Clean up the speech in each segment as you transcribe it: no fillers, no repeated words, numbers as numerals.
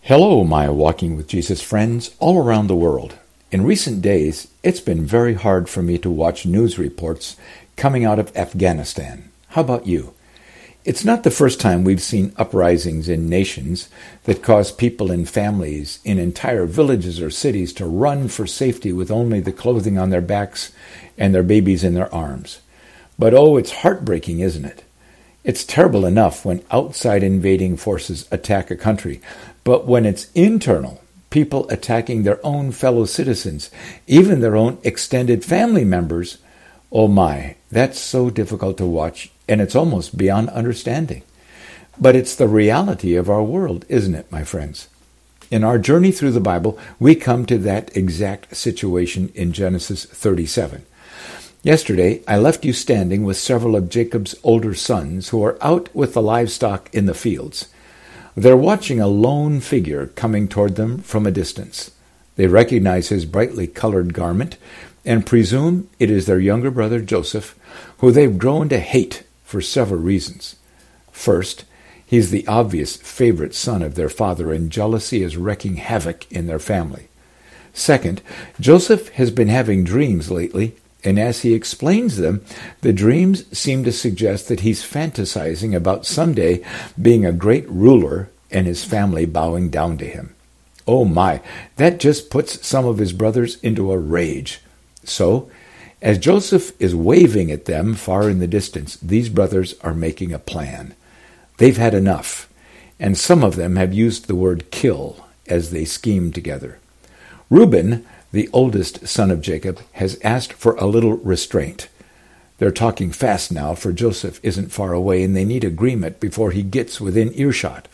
Hello, my Walking with Jesus friends all around the world. In recent days, it's been very hard for me to watch news reports coming out of Afghanistan. How about you? It's not the first time we've seen uprisings in nations that cause people and families in entire villages or cities to run for safety with only the clothing on their backs and their babies in their arms. But oh, it's heartbreaking, isn't it? It's terrible enough when outside invading forces attack a country, but when it's internal, people attacking their own fellow citizens, even their own extended family members, oh my, that's so difficult to watch, and it's almost beyond understanding. But it's the reality of our world, isn't it, my friends? In our journey through the Bible, we come to that exact situation in Genesis 37. Yesterday, I left you standing with several of Jacob's older sons who are out with the livestock in the fields. They're watching a lone figure coming toward them from a distance. They recognize his brightly colored garment and presume it is their younger brother Joseph, who they've grown to hate for several reasons. First, he's the obvious favorite son of their father, and jealousy is wreaking havoc in their family. Second, Joseph has been having dreams lately, and as he explains them, the dreams seem to suggest that he's fantasizing about someday being a great ruler and his family bowing down to him. Oh my, that just puts some of his brothers into a rage. So, as Joseph is waving at them far in the distance, these brothers are making a plan. They've had enough, and some of them have used the word kill as they scheme together. Reuben, the oldest son of Jacob, has asked for a little restraint. They're talking fast now, for Joseph isn't far away, and they need agreement before he gets within earshot.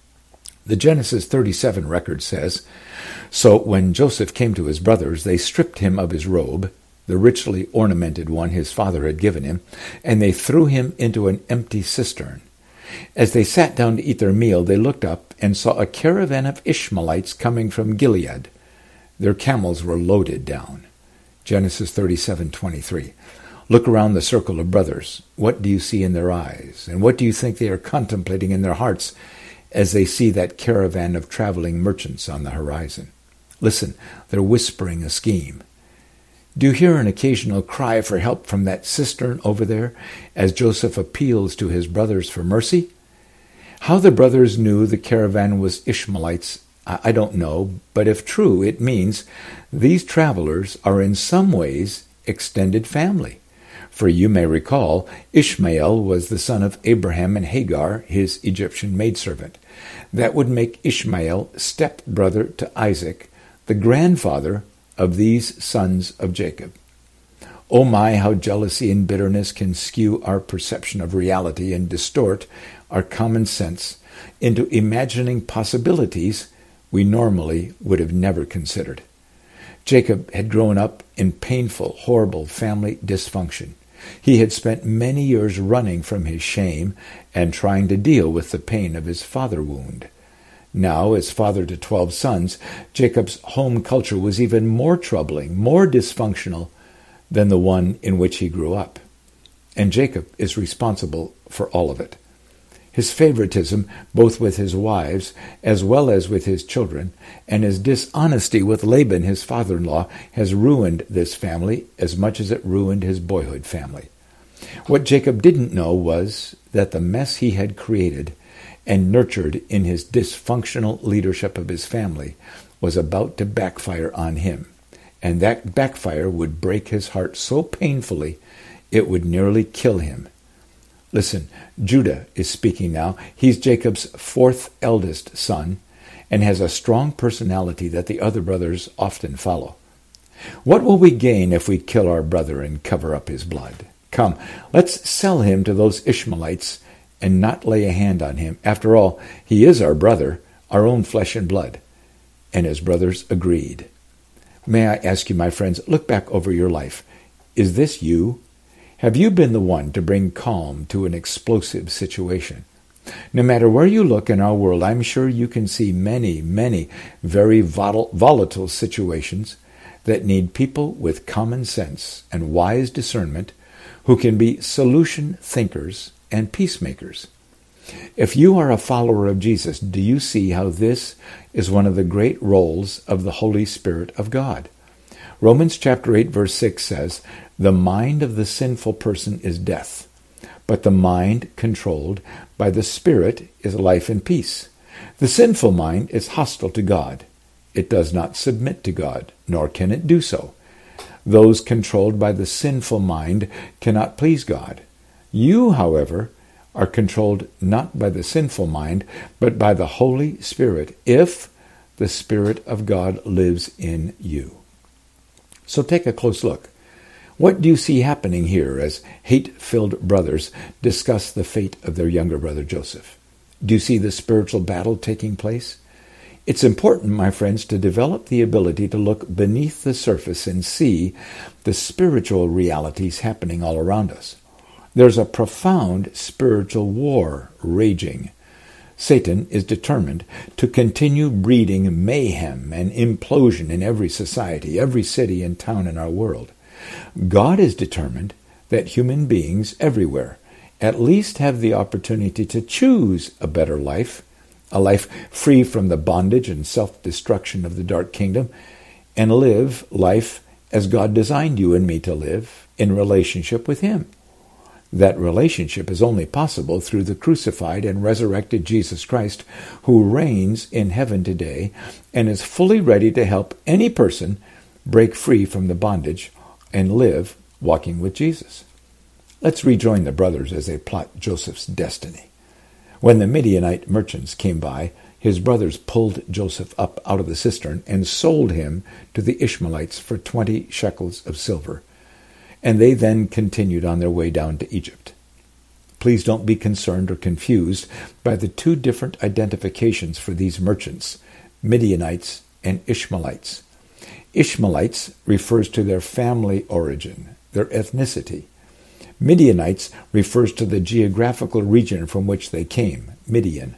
The Genesis 37 record says, "So when Joseph came to his brothers, they stripped him of his robe, the richly ornamented one his father had given him, and they threw him into an empty cistern. As they sat down to eat their meal, they looked up and saw a caravan of Ishmaelites coming from Gilead. Their camels were loaded down." Genesis 37:23. Look around the circle of brothers. What do you see in their eyes? And what do you think they are contemplating in their hearts as they see that caravan of traveling merchants on the horizon? Listen, they're whispering a scheme. Do you hear an occasional cry for help from that cistern over there as Joseph appeals to his brothers for mercy? How the brothers knew the caravan was Ishmaelites, I don't know, but if true, it means these travelers are in some ways extended family. For you may recall, Ishmael was the son of Abraham and Hagar, his Egyptian maidservant. That would make Ishmael step-brother to Isaac, the grandfather of these sons of Jacob. Oh my, how jealousy and bitterness can skew our perception of reality and distort our common sense into imagining possibilities we normally would have never considered. Jacob had grown up in painful, horrible family dysfunction. He had spent many years running from his shame and trying to deal with the pain of his father wound. Now, as father to 12 sons, Jacob's home culture was even more troubling, more dysfunctional than the one in which he grew up. And Jacob is responsible for all of it. His favoritism, both with his wives as well as with his children, and his dishonesty with Laban, his father-in-law, has ruined this family as much as it ruined his boyhood family. What Jacob didn't know was that the mess he had created and nurtured in his dysfunctional leadership of his family was about to backfire on him, and that backfire would break his heart so painfully it would nearly kill him. Listen, Judah is speaking now. He's Jacob's fourth eldest son and has a strong personality that the other brothers often follow. What will we gain if we kill our brother and cover up his blood? Come, let's sell him to those Ishmaelites and not lay a hand on him. After all, he is our brother, our own flesh and blood. And his brothers agreed. May I ask you, my friends, look back over your life. Is this you? Have you been the one to bring calm to an explosive situation? No matter where you look in our world, I'm sure you can see many, many very volatile situations that need people with common sense and wise discernment who can be solution thinkers and peacemakers. If you are a follower of Jesus, do you see how this is one of the great roles of the Holy Spirit of God? Romans chapter 8 verse 6 says, "The mind of the sinful person is death, but the mind controlled by the Spirit is life and peace. The sinful mind is hostile to God. It does not submit to God, nor can it do so. Those controlled by the sinful mind cannot please God. You, however, are controlled not by the sinful mind, but by the Holy Spirit, if the Spirit of God lives in you." So take a close look. What do you see happening here as hate-filled brothers discuss the fate of their younger brother Joseph? Do you see the spiritual battle taking place? It's important, my friends, to develop the ability to look beneath the surface and see the spiritual realities happening all around us. There's a profound spiritual war raging. Satan is determined to continue breeding mayhem and implosion in every society, every city and town in our world. God is determined that human beings everywhere at least have the opportunity to choose a better life, a life free from the bondage and self-destruction of the dark kingdom, and live life as God designed you and me to live in relationship with Him. That relationship is only possible through the crucified and resurrected Jesus Christ, who reigns in heaven today and is fully ready to help any person break free from the bondage and live walking with Jesus. Let's rejoin the brothers as they plot Joseph's destiny. When the Midianite merchants came by, his brothers pulled Joseph up out of the cistern and sold him to the Ishmaelites for 20 shekels of silver. And they then continued on their way down to Egypt. Please don't be concerned or confused by the two different identifications for these merchants, Midianites and Ishmaelites. Ishmaelites refers to their family origin, their ethnicity. Midianites refers to the geographical region from which they came, Midian.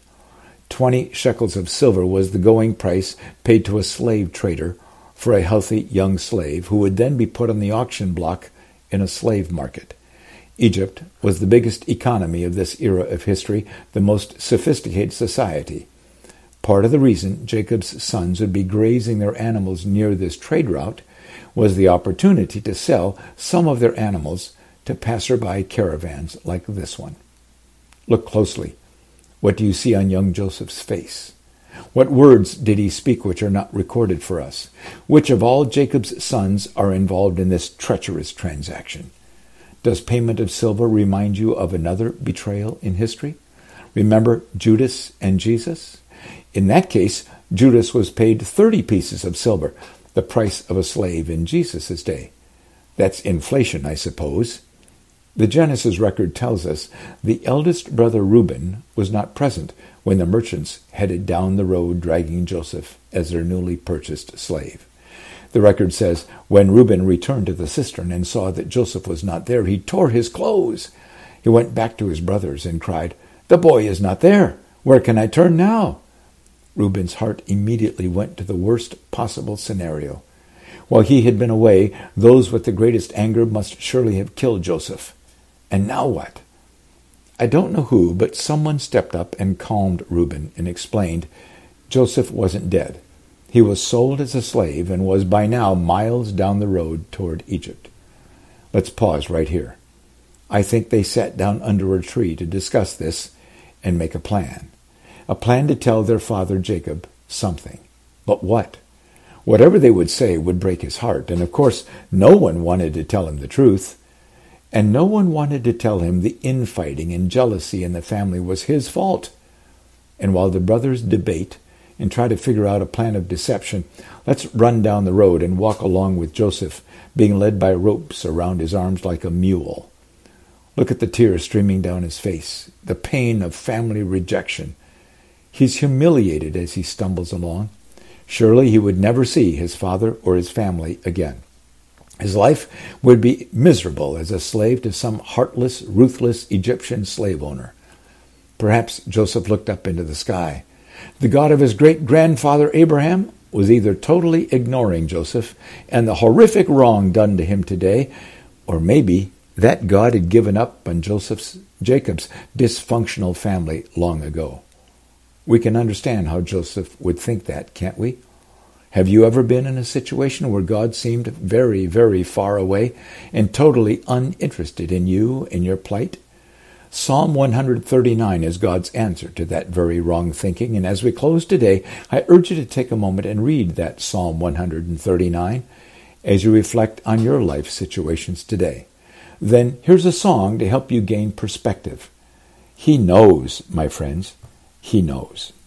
20 shekels of silver was the going price paid to a slave trader for a healthy young slave who would then be put on the auction block in a slave market. Egypt was the biggest economy of this era of history, the most sophisticated society. Part of the reason Jacob's sons would be grazing their animals near this trade route was the opportunity to sell some of their animals to passerby caravans like this one. Look closely. What do you see on young Joseph's face? What words did he speak which are not recorded for us? Which of all Jacob's sons are involved in this treacherous transaction? Does payment of silver remind you of another betrayal in history? Remember Judas and Jesus? In that case, Judas was paid 30 pieces of silver, the price of a slave in Jesus' day. That's inflation, I suppose. The Genesis record tells us the eldest brother Reuben was not present when the merchants headed down the road dragging Joseph as their newly purchased slave. The record says, when Reuben returned to the cistern and saw that Joseph was not there, he tore his clothes. He went back to his brothers and cried, "The boy is not there. Where can I turn now?" Reuben's heart immediately went to the worst possible scenario. While he had been away, those with the greatest anger must surely have killed Joseph. And now what? I don't know who, but someone stepped up and calmed Reuben and explained Joseph wasn't dead. He was sold as a slave and was by now miles down the road toward Egypt. Let's pause right here. I think they sat down under a tree to discuss this and make a plan to tell their father Jacob something. But what? Whatever they would say would break his heart, and of course no one wanted to tell him the truth. And no one wanted to tell him the infighting and jealousy in the family was his fault. And while the brothers debate and try to figure out a plan of deception, let's run down the road and walk along with Joseph, being led by ropes around his arms like a mule. Look at the tears streaming down his face, the pain of family rejection. He's humiliated as he stumbles along. Surely he would never see his father or his family again. His life would be miserable as a slave to some heartless, ruthless Egyptian slave owner. Perhaps Joseph looked up into the sky. The God of his great-grandfather Abraham was either totally ignoring Joseph and the horrific wrong done to him today, or maybe that God had given up on Joseph's Jacob's dysfunctional family long ago. We can understand how Joseph would think that, can't we? Have you ever been in a situation where God seemed very, very far away and totally uninterested in you and your plight? Psalm 139 is God's answer to that very wrong thinking, and as we close today, I urge you to take a moment and read that Psalm 139 as you reflect on your life situations today. Then here's a song to help you gain perspective. He knows, my friends, He knows.